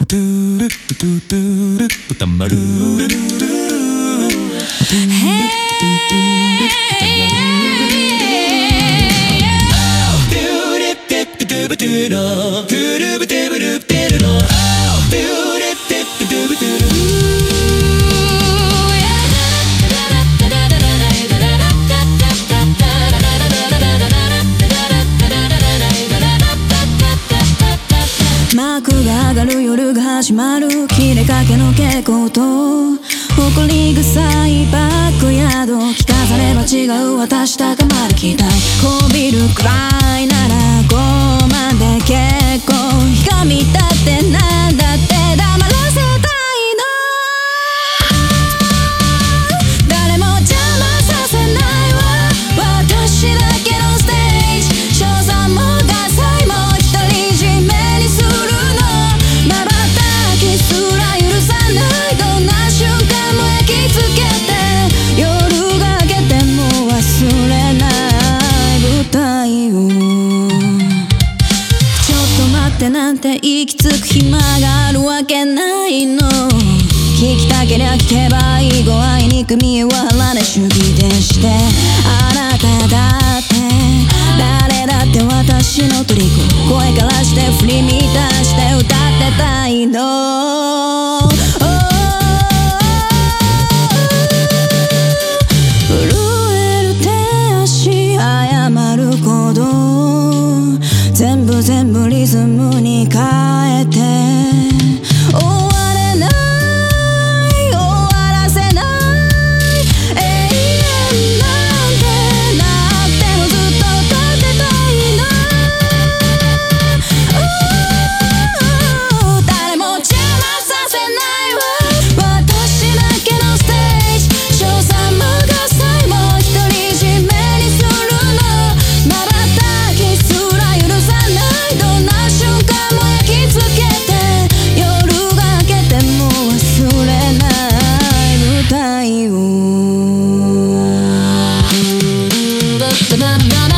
歌丸幕が上がる夜が始まる切れかけの蛍光と誇り臭いバックヤード聞かされば違う私高まる期待こびるくらいなら5万で結構ひがみだってなんだって黙らせたいの誰も邪魔させないわ私だけのステージ賞賛もダサいも独り占めにするなんて息つく暇があるわけないの聞きたけりゃ聞けばいいご愛に組は腹で主義でしてあなただって誰だって私の虜声からして振り乱して歌ってたいの震える手足謝る鼓動全部リズムに変えて終われない終わらせない永遠なんてなくてもずっと歌ってたいの誰も邪魔させないわ私だけのステージ賞賛も喝采も独り占めにするの瞬きすら許さないどんな瞬間も焼き付けて夜が明けても忘れない舞台を